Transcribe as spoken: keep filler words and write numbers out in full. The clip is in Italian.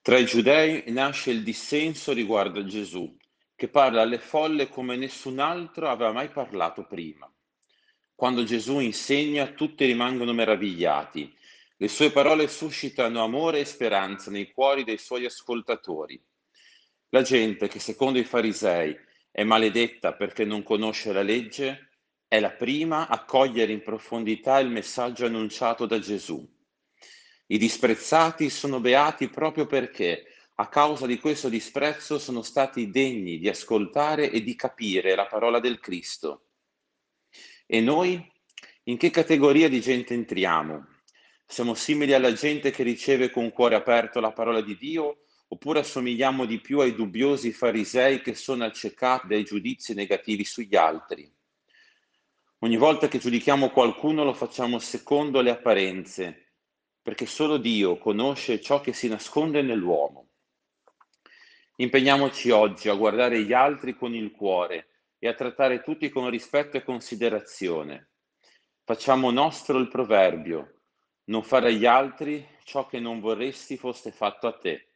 Tra i giudei nasce il dissenso riguardo a Gesù, che parla alle folle come nessun altro aveva mai parlato prima. Quando Gesù insegna, tutti rimangono meravigliati. Le sue parole suscitano amore e speranza nei cuori dei suoi ascoltatori. La gente che, secondo i farisei, è maledetta perché non conosce la legge, è la prima a cogliere in profondità il messaggio annunciato da Gesù. I disprezzati sono beati proprio perché, a causa di questo disprezzo, sono stati degni di ascoltare e di capire la parola del Cristo. E noi? In che categoria di gente entriamo? Siamo simili alla gente che riceve con cuore aperto la parola di Dio, oppure assomigliamo di più ai dubbiosi farisei che sono accecati dai giudizi negativi sugli altri? Ogni volta che giudichiamo qualcuno lo facciamo secondo le apparenze, perché solo Dio conosce ciò che si nasconde nell'uomo. Impegniamoci oggi a guardare gli altri con il cuore e a trattare tutti con rispetto e considerazione. Facciamo nostro il proverbio: non fare agli altri ciò che non vorresti fosse fatto a te.